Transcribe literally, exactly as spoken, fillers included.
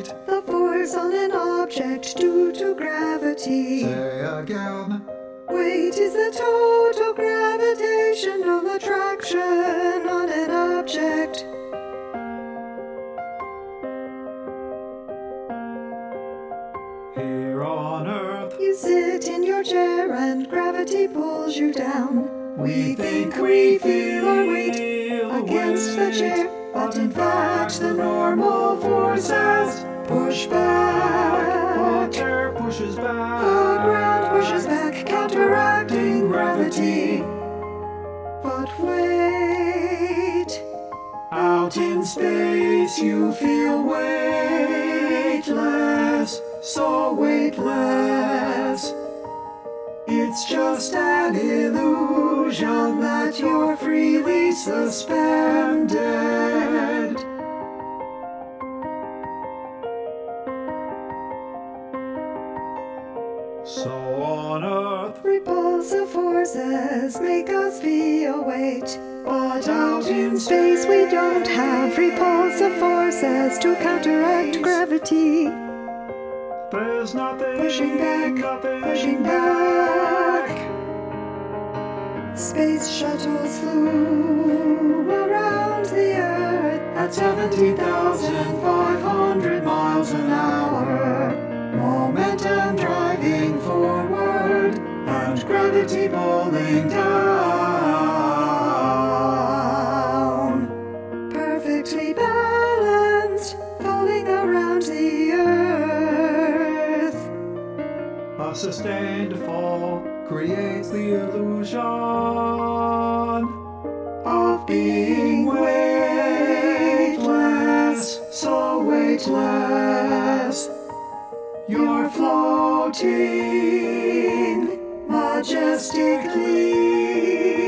weight. The force on an object due to gravity. Say again. Weight is the total gravitational attraction on an object. Here on Earth, You sit in your chair and gravity pulls you down. we think we feel our weight against the chair, but in fact the normal forces push back. Water pushes The back. ground pushes back, counteracting gravity. But wait, Out in space you feel weightless, so weightless. It's just an illusion that you're freely suspended. So on Earth, repulsive forces make us feel weight. But out in space we don't have repulsive forces to counteract gravity. there's nothing, Pushing back, nothing pushing back. Space shuttles flew around the Earth at seventeen thousand five hundred miles an hour. Momentum driving forward and gravity pulling down. Perfectly balanced, falling around the Earth. A sustained fall creates the illusion Of being weightless, so weightless. You're floating majestically